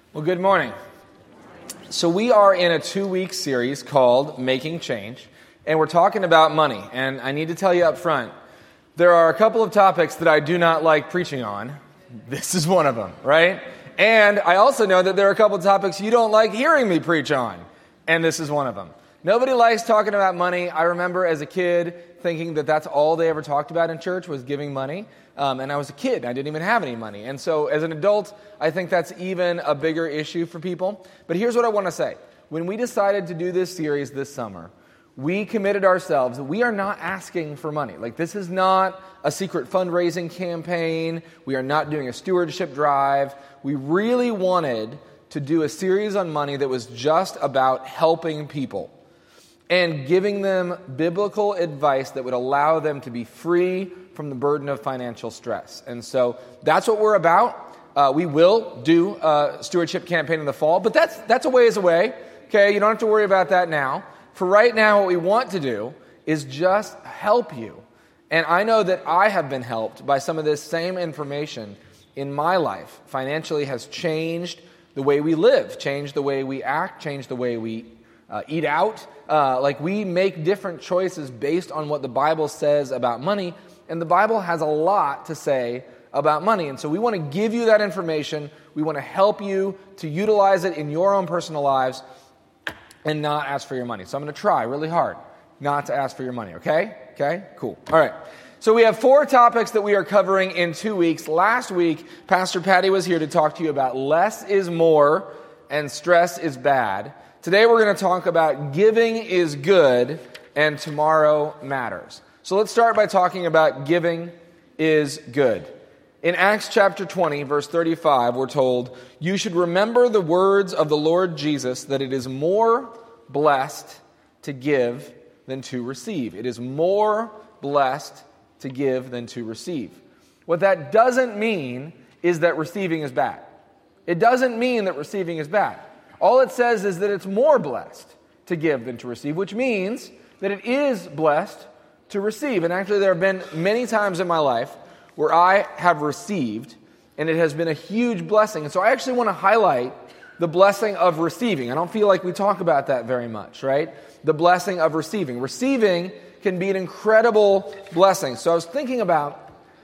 Well, good morning. So we are in a 2-week series called Making Change, and we're talking about money. And I need to tell you up front, there are a couple of topics that I do not like preaching on. This is one of them, right? And I also know that there are a couple of topics you don't like hearing me preach on, and this is one of them. Nobody likes talking about money. I remember as a kid thinking that that's all they ever talked about in church was giving money. And I was a kid. I didn't even have any money. And so as an adult, I think that's even a bigger issue for people. But here's what I want to say. When we decided to do this series this summer, we committed ourselves that we are not asking for money. Like, this is not a secret fundraising campaign. We are not doing a stewardship drive. We really wanted to do a series on money that was just about helping people and giving them biblical advice that would allow them to be free from the burden of financial stress. And so that's what we're about. We will do a stewardship campaign in the fall, but that's a ways away. Okay, you don't have to worry about that now. For right now, what we want to do is just help you. And I know that I have been helped by some of this same information in my life. Financially has changed the way we live, changed the way we act, changed the way we eat out. We make different choices based on what the Bible says about money, and the Bible has a lot to say about money. And so we want to give you that information. We want to help you to utilize it in your own personal lives and not ask for your money. So I'm going to try really hard not to ask for your money, okay? Okay? Cool. All right. So we have 4 topics that we are covering in 2 weeks. Last week, Pastor Patty was here to talk to you about less is more and stress is bad. Today we're going to talk about giving is good and tomorrow matters. So let's start by talking about giving is good. In Acts chapter 20, verse 35, we're told, "You should remember the words of the Lord Jesus, that it is more blessed to give than to receive." It is more blessed to give than to receive. What that doesn't mean is that receiving is bad. It doesn't mean that receiving is bad. All it says is that it's more blessed to give than to receive, which means that it is blessed to receive. And actually, there have been many times in my life where I have received, and it has been a huge blessing. And so I actually want to highlight the blessing of receiving. I don't feel like we talk about that very much, right? The blessing of receiving. Receiving can be an incredible blessing. So I was thinking about,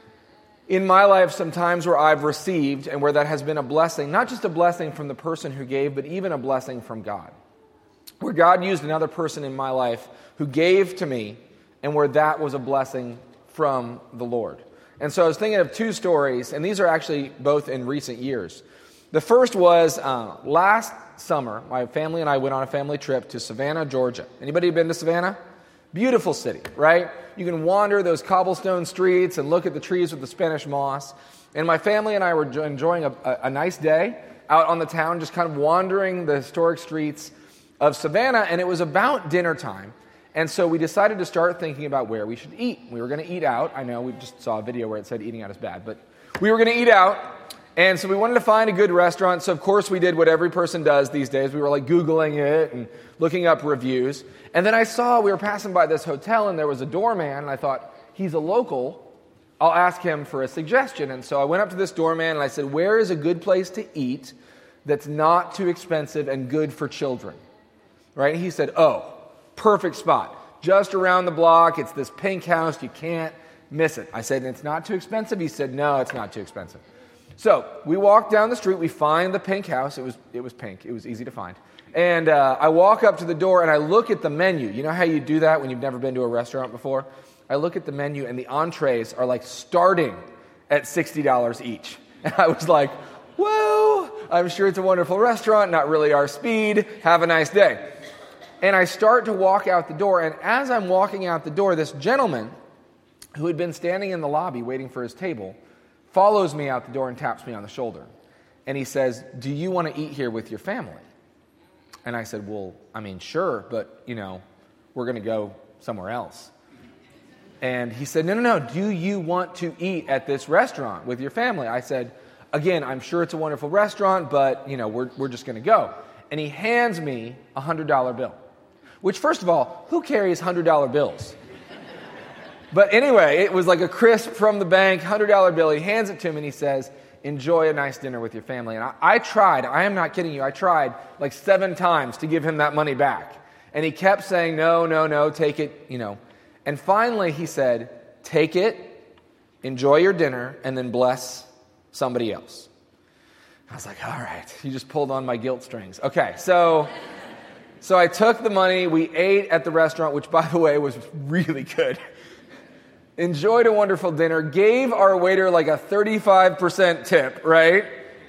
in my life, some times where I've received and where that has been a blessing, not just a blessing from the person who gave, but even a blessing from God. Where God used another person in my life who gave to me, and where that was a blessing from the Lord. And so I was thinking of 2 stories, and these are actually both in recent years. The first was last summer, my family and I went on a family trip to Savannah, Georgia. Anybody been to Savannah? Beautiful city, right? You can wander those cobblestone streets and look at the trees with the Spanish moss. And my family and I were enjoying a nice day out on the town, just kind of wandering the historic streets of Savannah, and it was about dinner time. And so we decided to start thinking about where we should eat. We were going to eat out. I know we just saw a video where it said eating out is bad, but we were going to eat out. And so we wanted to find a good restaurant. So of course we did what every person does these days. We were like Googling it and looking up reviews. And then we were passing by this hotel, and there was a doorman, and I thought, he's a local. I'll ask him for a suggestion. And so I went up to this doorman and I said, where is a good place to eat that's not too expensive and good for children? Right? And he said, perfect spot. Just around the block. It's this pink house. You can't miss it. I said, it's not too expensive? He said, no, it's not too expensive. So we walk down the street. We find the pink house. It was pink. It was easy to find. And I walk up to the door, and I look at the menu. You know how you do that when you've never been to a restaurant before? I look at the menu, and the entrees are like starting at $60 each. And I was like, whoa, I'm sure it's a wonderful restaurant, not really our speed. Have a nice day. And I start to walk out the door, and as I'm walking out the door, this gentleman who had been standing in the lobby waiting for his table follows me out the door and taps me on the shoulder. And he says, do you want to eat here with your family? And I said, well, I mean, sure, but, we're going to go somewhere else. And he said, no, do you want to eat at this restaurant with your family? I said, again, I'm sure it's a wonderful restaurant, but, we're just going to go. And he hands me a $100 bill. Which, first of all, who carries $100 bills? But anyway, it was like a crisp from the bank, $100 bill. He hands it to him and he says, enjoy a nice dinner with your family. And I tried, I am not kidding you, I tried like 7 times to give him that money back. And he kept saying, no, take it, And finally he said, take it, enjoy your dinner, and then bless somebody else. I was like, all right, you just pulled on my guilt strings. Okay, so I took the money, we ate at the restaurant, which by the way was really good. Enjoyed a wonderful dinner, gave our waiter like a 35% tip, right?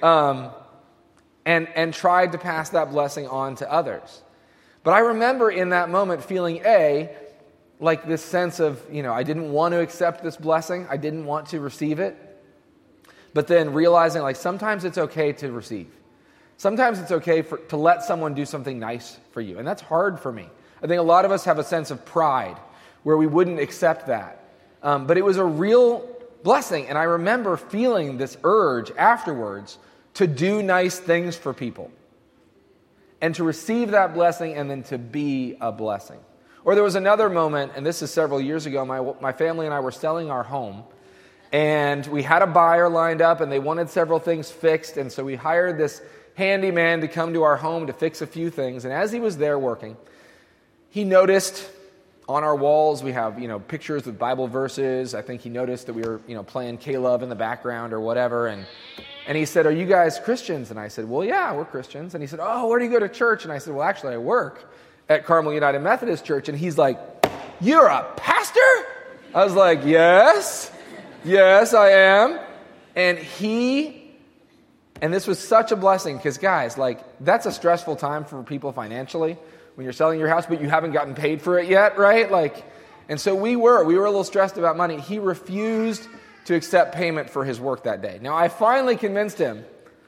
And tried to pass that blessing on to others. But I remember in that moment feeling like this sense of, I didn't want to accept this blessing. I didn't want to receive it. But then realizing like sometimes it's okay to receive. Sometimes it's okay to let someone do something nice for you. And that's hard for me. I think a lot of us have a sense of pride where we wouldn't accept that. But it was a real blessing. And I remember feeling this urge afterwards to do nice things for people. And to receive that blessing and then to be a blessing. Or there was another moment, and this is several years ago, my family and I were selling our home. And we had a buyer lined up and they wanted several things fixed. And so we hired this handyman to come to our home to fix a few things. And as he was there working, he noticed on our walls we have, pictures with Bible verses. I think he noticed that we were, playing K-Love in the background or whatever. And he said, are you guys Christians? And I said, well, yeah, we're Christians. And he said, oh, where do you go to church? And I said, well, actually, I work at Carmel United Methodist Church. And he's like, you're a pastor? I was like, yes, I am. And this was such a blessing because, guys, that's a stressful time for people financially when you're selling your house, but you haven't gotten paid for it yet, right? And so we were a little stressed about money. He refused to accept payment for his work that day. Now, I finally convinced him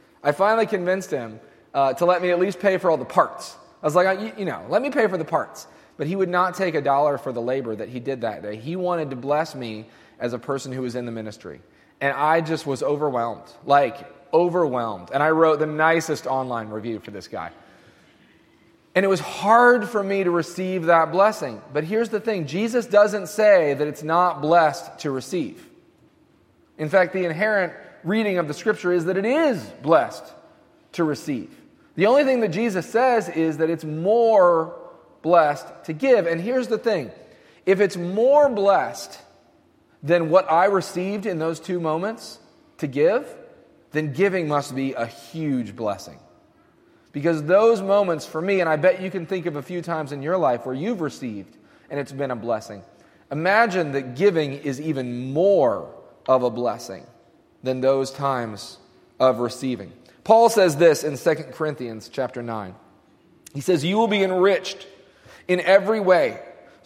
to let me at least pay for all the parts. I was like, let me pay for the parts. But he would not take $1 for the labor that he did that day. He wanted to bless me as a person who was in the ministry. And I just was overwhelmed. And I wrote the nicest online review for this guy. And it was hard for me to receive that blessing. But here's the thing. Jesus doesn't say that it's not blessed to receive. In fact, the inherent reading of the Scripture is that it is blessed to receive. The only thing that Jesus says is that it's more blessed to give. And here's the thing. If it's more blessed than what I received in those 2 moments to give, then giving must be a huge blessing. Because those moments for me, and I bet you can think of a few times in your life where you've received and it's been a blessing. Imagine that giving is even more of a blessing than those times of receiving. Paul says this in 2 Corinthians chapter 9. He says, you will be enriched in every way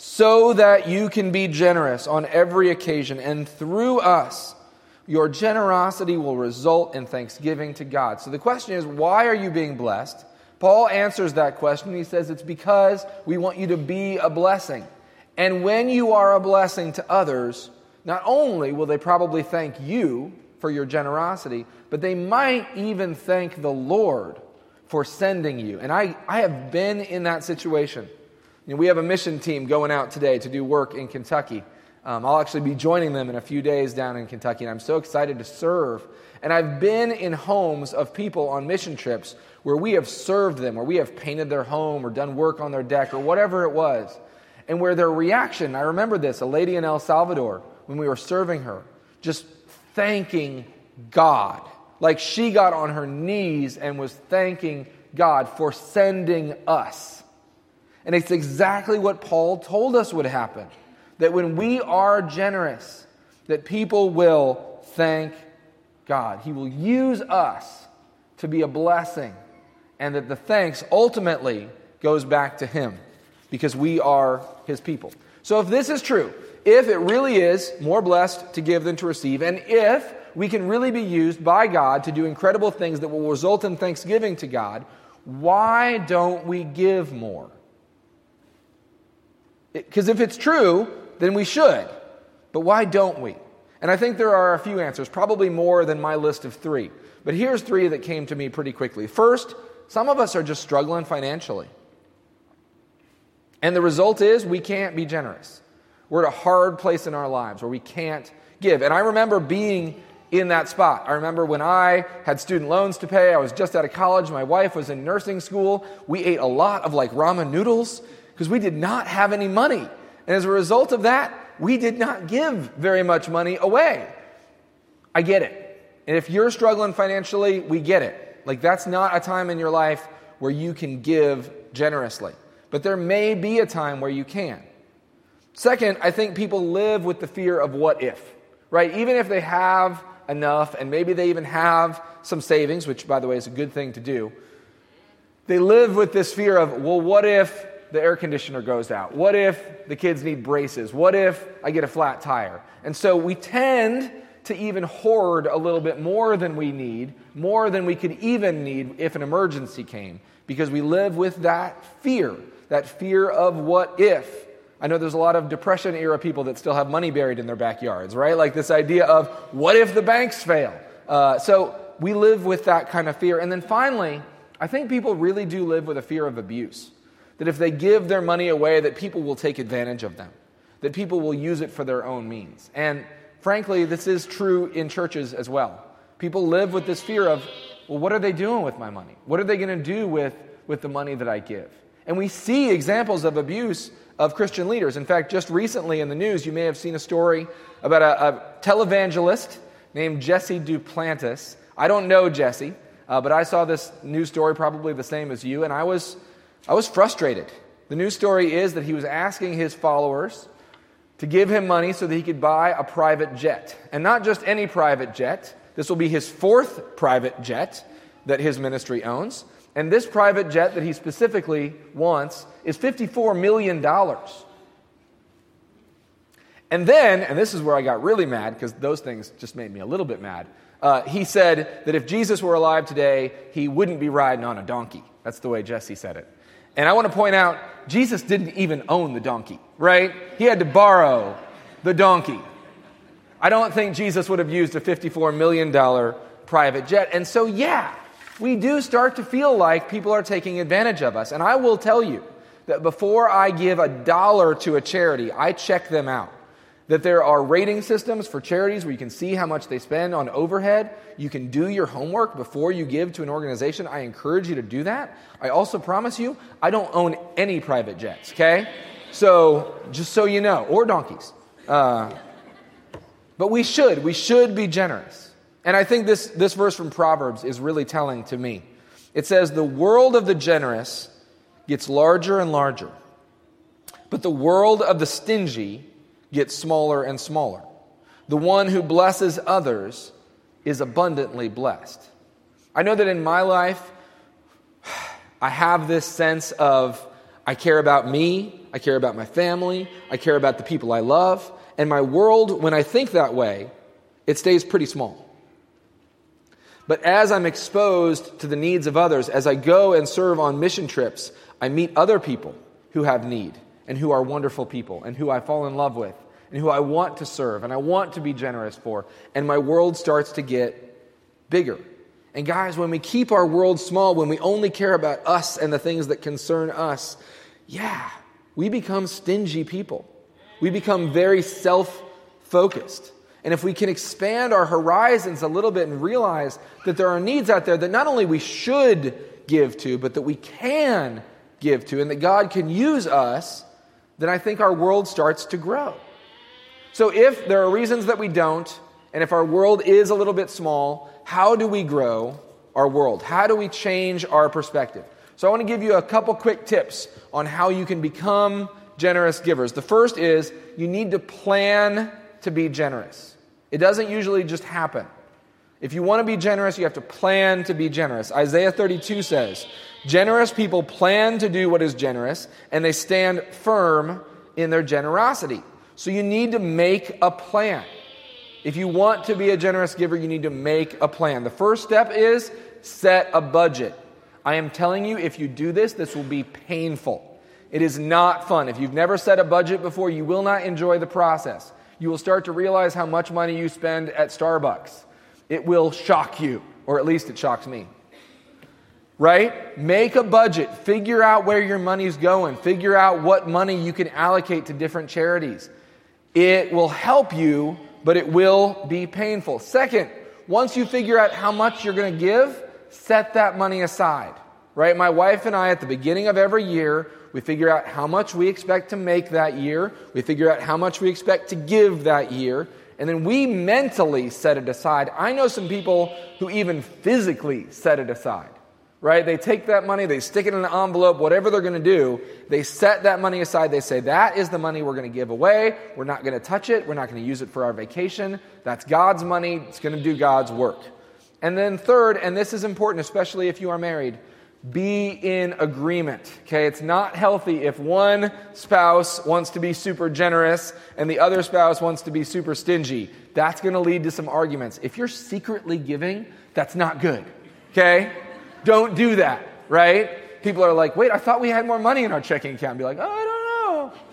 so that you can be generous on every occasion. And through us, your generosity will result in thanksgiving to God. So the question is, why are you being blessed? Paul answers that question. He says it's because we want you to be a blessing. And when you are a blessing to others, not only will they probably thank you for your generosity, but they might even thank the Lord for sending you. And I have been in that situation. We have a mission team going out today to do work in Kentucky. I'll actually be joining them in a few days down in Kentucky, and I'm so excited to serve. And I've been in homes of people on mission trips where we have served them, where we have painted their home or done work on their deck or whatever it was, and where their reaction, I remember this, a lady in El Salvador, when we were serving her, just thanking God. Like she got on her knees and was thanking God for sending us. And it's exactly what Paul told us would happen. That when we are generous, that people will thank God. He will use us to be a blessing, and that the thanks ultimately goes back to Him because we are His people. So if this is true, if it really is more blessed to give than to receive, and if we can really be used by God to do incredible things that will result in thanksgiving to God, why don't we give more? Because if it's true, then we should. But why don't we? And I think there are a few answers, probably more than my list of 3. But here's 3 that came to me pretty quickly. First, some of us are just struggling financially. And the result is we can't be generous. We're at a hard place in our lives where we can't give. And I remember being in that spot. I remember when I had student loans to pay, I was just out of college, my wife was in nursing school, we ate a lot of ramen noodles because we did not have any money. And as a result of that, we did not give very much money away. I get it. And if you're struggling financially, we get it. That's not a time in your life where you can give generously. But there may be a time where you can. Second, I think people live with the fear of what if, right? Even if they have enough, and maybe they even have some savings, which, by the way, is a good thing to do, they live with this fear of, well, what if the air conditioner goes out? What if the kids need braces? What if I get a flat tire? And so we tend to even hoard a little bit more than we need, more than we could even need if an emergency came, because we live with that fear of what if. I know there's a lot of Depression-era people that still have money buried in their backyards, right? This idea of, what if the banks fail? So we live with that kind of fear. And then finally, I think people really do live with a fear of abuse. That if they give their money away, that people will take advantage of them. That people will use it for their own means. And frankly, this is true in churches as well. People live with this fear of, well, what are they doing with my money? What are they going to do with the money that I give? And we see examples of abuse of Christian leaders. In fact, just recently in the news, you may have seen a story about a televangelist named Jesse Duplantis. I don't know Jesse, but I saw this news story, probably the same as you, and I was frustrated. The news story is that he was asking his followers to give him money so that he could buy a private jet. And not just any private jet. This will be his 4th private jet that his ministry owns. And this private jet that he specifically wants is $54 million. And then, and this is where I got really mad, because those things just made me a little bit mad, he said that if Jesus were alive today, he wouldn't be riding on a donkey. That's the way Jesse said it. And I want to point out, Jesus didn't even own the donkey, right? He had to borrow the donkey. I don't think Jesus would have used a $54 million private jet. And so, yeah, we do start to feel like people are taking advantage of us. And I will tell you that before I give $1 to a charity, I check them out. That there are rating systems for charities where you can see how much they spend on overhead. You can do your homework before you give to an organization. I encourage you to do that. I also promise you, I don't own any private jets, okay? So, just so you know, or donkeys. But we should be generous. And I think this verse from Proverbs is really telling to me. It says, the world of the generous gets larger and larger, but the world of the stingy gets smaller and smaller. The one who blesses others is abundantly blessed. I know that in my life, I have this sense of I care about me, I care about my family, I care about the people I love, and my world, when I think that way, it stays pretty small. But as I'm exposed to the needs of others, as I go and serve on mission trips, I meet other people who have need and who are wonderful people and who I fall in love with and who I want to serve and I want to be generous for. And my world starts to get bigger. And guys, when we keep our world small, when we only care about us and the things that concern us, we become stingy people. We become very self-focused. And if we can expand our horizons a little bit and realize that there are needs out there that not only we should give to, but that we can give to, and that God can use us, then I think our world starts to grow. So if there are reasons that we don't, and if our world is a little bit small, how do we grow our world? How do we change our perspective? So I want to give you a couple quick tips on how you can become generous givers. The first is you need to plan to be generous. It doesn't usually just happen. If you want to be generous, you have to plan to be generous. Isaiah 32 says, generous people plan to do what is generous, and they stand firm in their generosity. So you need to make a plan. If you want to be a generous giver, you need to make a plan. The first step is set a budget. I am telling you, if you do this, this will be painful. It is not fun. If you've never set a budget before, you will not enjoy the process. You will start to realize how much money you spend at Starbucks. It will shock you, or at least it shocks me. Right? Make a budget. Figure out where your money's going. Figure out what money you can allocate to different charities. It will help you, but it will be painful. Second, once you figure out how much you're going to give, set that money aside, right? My wife and I, at the beginning of every year, we figure out how much we expect to make that year. We figure out how much we expect to give that year. And then we mentally set it aside. I know some people who even physically set it aside, right? They take that money, they stick it in an envelope, whatever they're going to do. They set that money aside. They say, that is the money we're going to give away. We're not going to touch it. We're not going to use it for our vacation. That's God's money. It's going to do God's work. And then third, and this is important, especially if you are married, be in agreement, okay? It's not healthy if one spouse wants to be super generous and the other spouse wants to be super stingy. That's going to lead to some arguments. If you're secretly giving, that's not good, okay? Don't do that, right? People are like, wait, I thought we had more money in our checking account. Be like, oh, I don't know.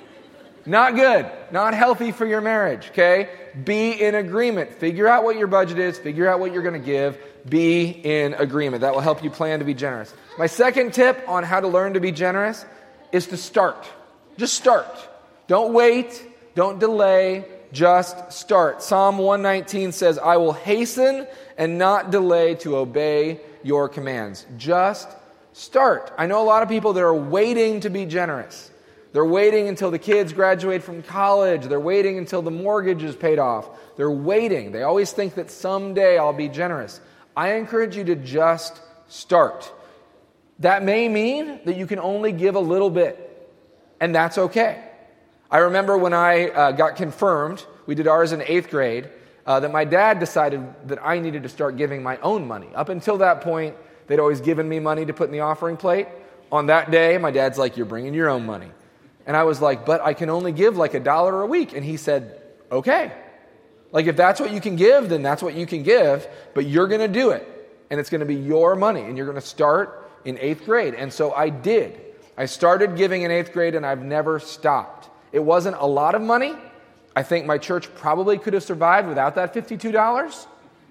Not good. Not healthy for your marriage, okay? Be in agreement. Figure out what your budget is. Figure out what you're going to give. Be in agreement. That will help you plan to be generous. My second tip on how to learn to be generous is to start. Just start. Don't wait. Don't delay. Just start. Psalm 119 says, I will hasten and not delay to obey your commands. Just start. I know a lot of people that are waiting to be generous. They're waiting until the kids graduate from college. They're waiting until the mortgage is paid off. They're waiting. They always think that someday I'll be generous. I encourage you to just start. That may mean that you can only give a little bit, and that's okay. I remember when I got confirmed, we did ours in 8th grade, that my dad decided that I needed to start giving my own money. Up until that point, they'd always given me money to put in the offering plate. On that day, my dad's like, you're bringing your own money. And I was like, but I can only give like $1 a week. And he said, okay. Like if that's what you can give, then that's what you can give, but you're going to do it. And it's going to be your money, and you're going to start in 8th grade. And so I did. I started giving in 8th grade, and I've never stopped. It wasn't a lot of money. I think my church probably could have survived without that $52.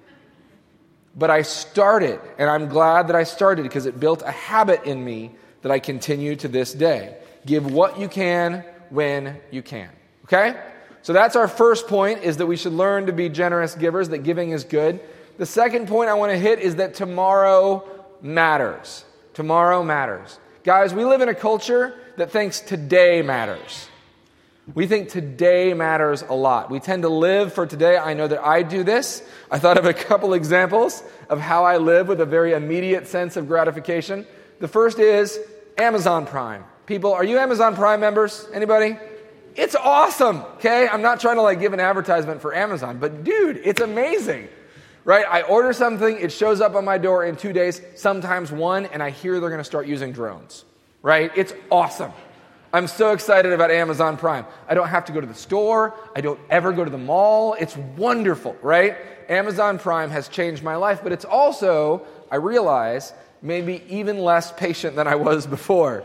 But I started, and I'm glad that I started because it built a habit in me that I continue to this day. Give what you can when you can. Okay? So that's our first point, is that we should learn to be generous givers, that giving is good. The second point I want to hit is that tomorrow matters. Tomorrow matters. Guys, we live in a culture that thinks today matters. We think today matters a lot. We tend to live for today. I know that I do this. I thought of a couple examples of how I live with a very immediate sense of gratification. The first is Amazon Prime. People, are you Amazon Prime members? Anybody? It's awesome, okay? I'm not trying to give an advertisement for Amazon, but dude, it's amazing, right? I order something, it shows up on my door in 2 days, sometimes 1, and I hear they're going to start using drones, right? It's awesome. I'm so excited about Amazon Prime. I don't have to go to the store. I don't ever go to the mall. It's wonderful, right? Amazon Prime has changed my life, but it's also, I realize, maybe even less patient than I was before.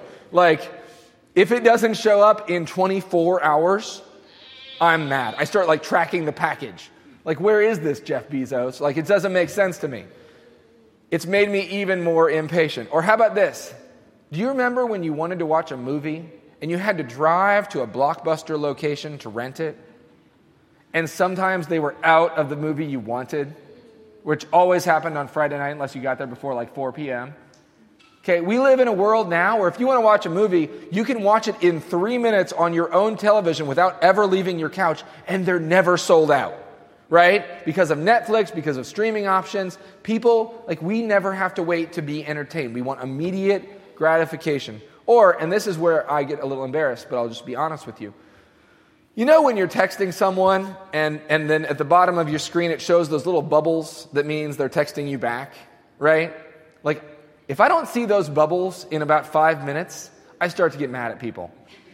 If it doesn't show up in 24 hours, I'm mad. I start tracking the package. Where is this, Jeff Bezos? It doesn't make sense to me. It's made me even more impatient. Or how about this? Do you remember when you wanted to watch a movie and you had to drive to a Blockbuster location to rent it? And sometimes they were out of the movie you wanted, which always happened on Friday night unless you got there before 4 p.m. Okay, we live in a world now where if you want to watch a movie, you can watch it in 3 minutes on your own television without ever leaving your couch, and they're never sold out, right? Because of Netflix, because of streaming options, people, we never have to wait to be entertained. We want immediate gratification. Or, and this is where I get a little embarrassed, but I'll just be honest with you. You know when you're texting someone, and then at the bottom of your screen it shows those little bubbles that means they're texting you back, right? If I don't see those bubbles in about 5 minutes, I start to get mad at people.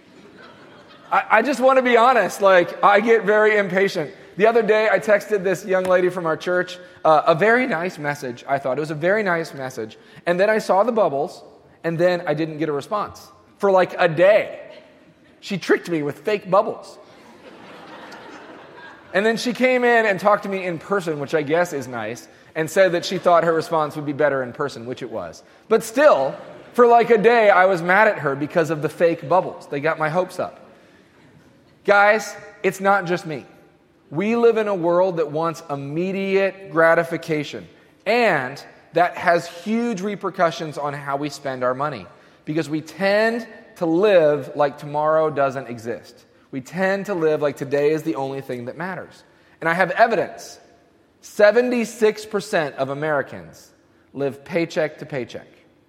I just want to be honest. I get very impatient. The other day, I texted this young lady from our church a very nice message. I thought it was a very nice message. And then I saw the bubbles, and then I didn't get a response for a day. She tricked me with fake bubbles. And then she came in and talked to me in person, which I guess is nice, and said that she thought her response would be better in person, which it was. But still, for a day, I was mad at her because of the fake bubbles. They got my hopes up. Guys, it's not just me. We live in a world that wants immediate gratification, and that has huge repercussions on how we spend our money, because we tend to live like tomorrow doesn't exist. We tend to live like today is the only thing that matters. And I have evidence. 76% of Americans live paycheck to paycheck.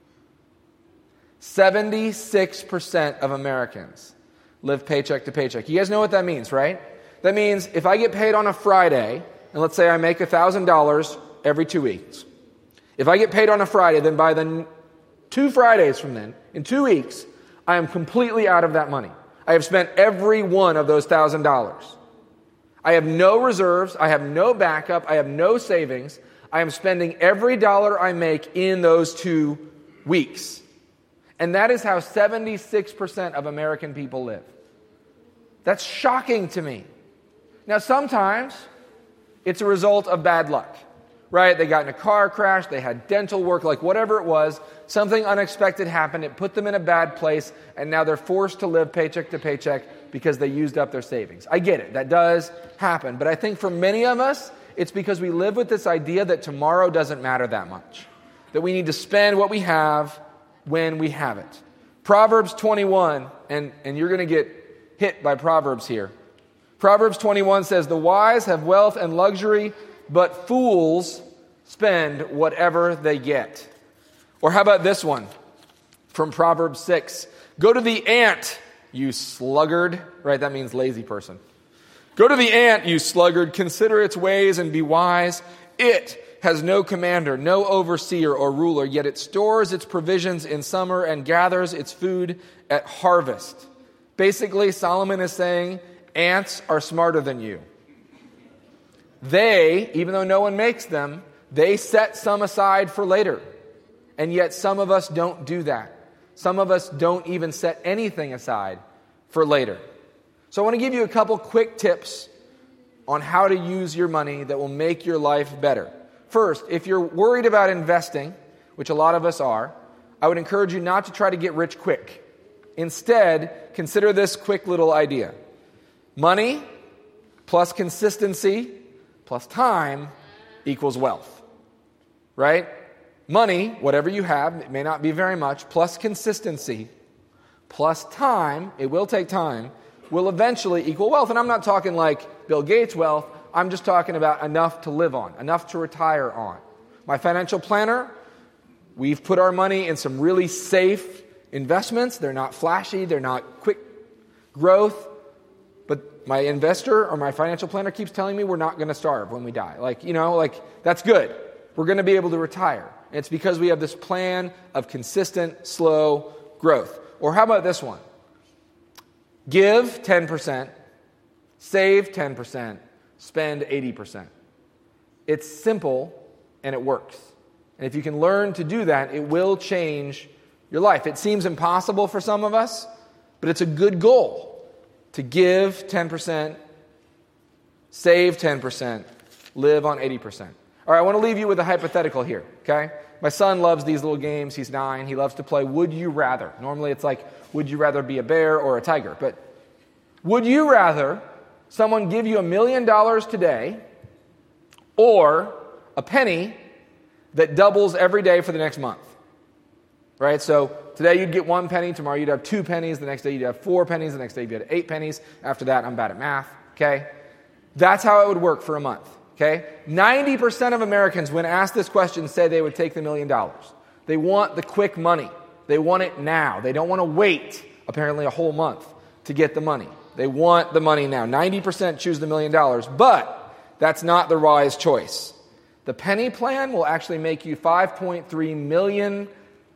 76% of Americans live paycheck to paycheck. You guys know what that means, right? That means if I get paid on a Friday, and let's say I make $1,000 every 2 weeks. If I get paid on a Friday, then by the 2 Fridays from then, in 2 weeks, I am completely out of that money. I have spent every one of those $1,000. I have no reserves. I have no backup. I have no savings. I am spending every dollar I make in those 2 weeks. And that is how 76% of American people live. That's shocking to me. Now, sometimes it's a result of bad luck, right? They got in a car crash, they had dental work, like whatever it was, something unexpected happened, it put them in a bad place, and now they're forced to live paycheck to paycheck because they used up their savings. I get it, that does happen. But I think for many of us, it's because we live with this idea that tomorrow doesn't matter that much, that we need to spend what we have when we have it. Proverbs 21, and you're going to get hit by Proverbs here. Proverbs 21 says, "The wise have wealth and luxury, but fools spend whatever they get." Or how about this one from Proverbs 6? "Go to the ant, you sluggard." Right, that means lazy person. "Go to the ant, you sluggard, consider its ways and be wise. It has no commander, no overseer or ruler, yet it stores its provisions in summer and gathers its food at harvest." Basically, Solomon is saying, ants are smarter than you. They, even though no one makes them, they set some aside for later. And yet some of us don't do that. Some of us don't even set anything aside for later. So I want to give you a couple quick tips on how to use your money that will make your life better. First, if you're worried about investing, which a lot of us are, I would encourage you not to try to get rich quick. Instead, consider this quick little idea. Money plus consistency plus time equals wealth. Right? Money, whatever you have, it may not be very much, plus consistency plus time, it will take time, will eventually equal wealth. And I'm not talking like Bill Gates wealth. I'm just talking about enough to live on, enough to retire on. My financial planner, we've put our money in some really safe investments. They're not flashy. They're not quick growth. But my investor or my financial planner keeps telling me we're not going to starve when we die. That's good. We're going to be able to retire. And it's because we have this plan of consistent, slow growth. Or how about this one? Give 10%, save 10%, spend 80%. It's simple and it works. And if you can learn to do that, it will change your life. It seems impossible for some of us, but it's a good goal to give 10%, save 10%, live on 80%. All right, I want to leave you with a hypothetical here, okay? My son loves these little games. He's 9. He loves to play Would You Rather. Normally it's like, would you rather be a bear or a tiger? But would you rather someone give you $1 million today or a penny that doubles every day for the next month? Right? So today you'd get 1 penny. Tomorrow you'd have 2 pennies. The next day you'd have 4 pennies. The next day you'd have 8 pennies. After that, I'm bad at math. Okay? That's how it would work for a month. Okay? 90% of Americans, when asked this question, say they would take the $1 million. They want the quick money. They want it now. They don't want to wait, apparently, a whole month to get the money. They want the money now. 90% choose the $1 million, but that's not the wise choice. The penny plan will actually make you $5.3 million.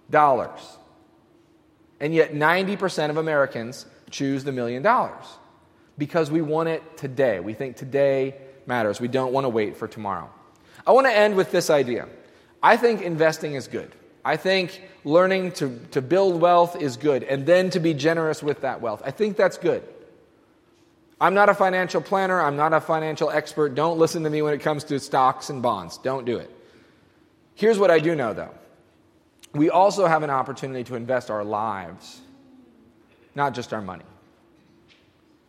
And yet 90% of Americans choose the $1 million because we want it today. We think today matters. We don't want to wait for tomorrow. I want to end with this idea. I think investing is good. I think learning to build wealth is good, and then to be generous with that wealth. I think that's good. I'm not a financial planner. I'm not a financial expert. Don't listen to me when it comes to stocks and bonds. Don't do it. Here's what I do know, though. We also have an opportunity to invest our lives, not just our money.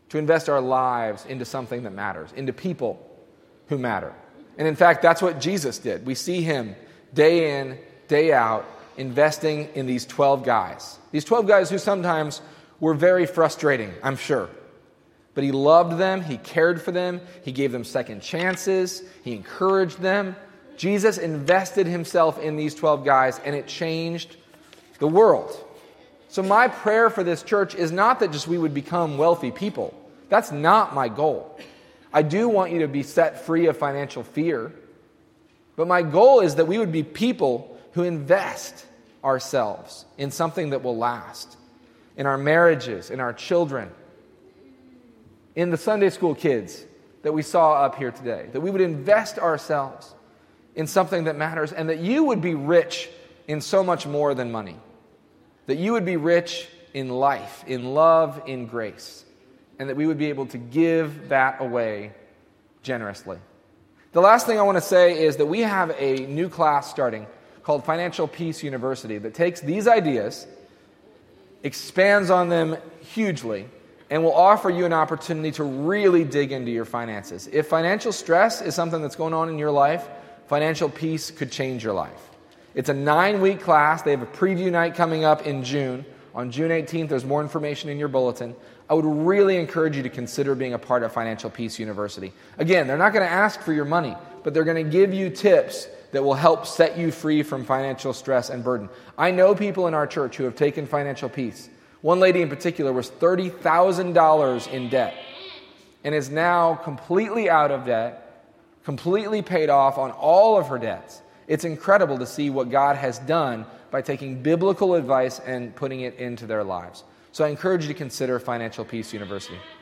to invest our lives into something that matters, into people who matter. And in fact, that's what Jesus did. We see him day in, day out, investing in these 12 guys. These 12 guys who sometimes were very frustrating, I'm sure. But he loved them, he cared for them, he gave them second chances, he encouraged them. Jesus invested himself in these 12 guys, and it changed the world. So my prayer for this church is not that just we would become wealthy people. That's not my goal. I do want you to be set free of financial fear. But my goal is that we would be people who invest ourselves in something that will last. In our marriages, in our children, in the Sunday school kids that we saw up here today. That we would invest ourselves in something that matters, and that you would be rich in so much more than money. That you would be rich in life, in love, in grace. And that we would be able to give that away generously. The last thing I want to say is that we have a new class starting called Financial Peace University that takes these ideas, expands on them hugely, and will offer you an opportunity to really dig into your finances. If financial stress is something that's going on in your life, Financial Peace could change your life. It's a 9-week class. They have a preview night coming up in June. On June 18th, there's more information in your bulletin. I would really encourage you to consider being a part of Financial Peace University. Again, they're not going to ask for your money, but they're going to give you tips that will help set you free from financial stress and burden. I know people in our church who have taken Financial Peace. One lady in particular was $30,000 in debt and is now completely out of debt, completely paid off on all of her debts. It's incredible to see what God has done by taking biblical advice and putting it into their lives. So I encourage you to consider Financial Peace University.